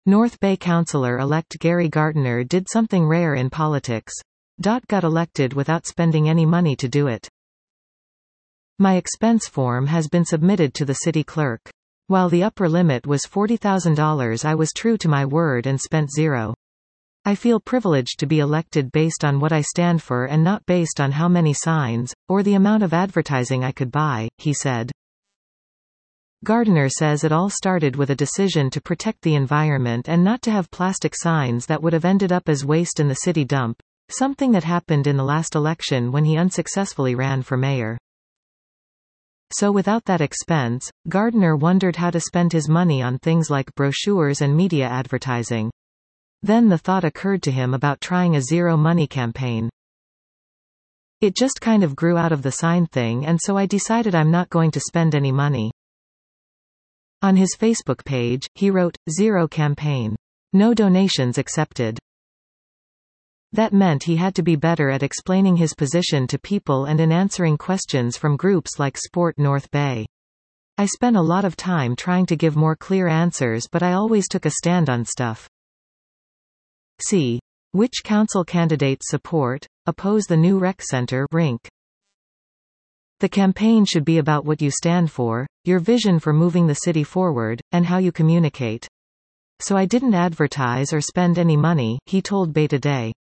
North Bay Councillor-elect Gary Gardiner did something rare in politics. Got elected without spending any money to do it. My expense form has been submitted to the city clerk. While the upper limit was $40,000, I was true to my word and spent zero. I feel privileged to be elected based on what I stand for and not based on how many signs, or the amount of advertising I could buy, he said. Gardiner says it all started with a decision to protect the environment and not to have plastic signs that would have ended up as waste in the city dump, something that happened in the last election when he unsuccessfully ran for mayor. So without that expense, Gardiner wondered how to spend his money on things like brochures and media advertising. Then the thought occurred to him about trying a zero-money campaign. It just kind of grew out of the sign thing, and so I decided I'm not going to spend any money. On his Facebook page, he wrote, "Zero campaign. No donations accepted." That meant he had to be better at explaining his position to people and in answering questions from groups like Sport North Bay. I spent a lot of time trying to give more clear answers, but I always took a stand on stuff. See. Which council candidates support, oppose the new rec center (RINC). The campaign should be about what you stand for, your vision for moving the city forward, and how you communicate. So I didn't advertise or spend any money, he told Bay Today.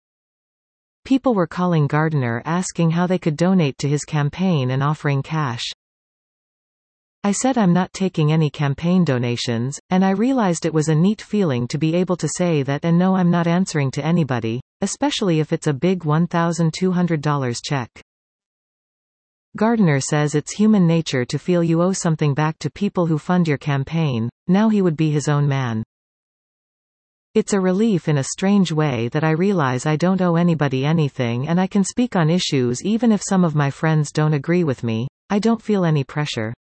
People were calling Gardiner asking how they could donate to his campaign and offering cash. I said I'm not taking any campaign donations, and I realized it was a neat feeling to be able to say that, and no, I'm not answering to anybody, especially if it's a big $1,200 check. Gardiner says it's human nature to feel you owe something back to people who fund your campaign. Now he would be his own man. It's a relief in a strange way that I realize I don't owe anybody anything and I can speak on issues even if some of my friends don't agree with me. I don't feel any pressure.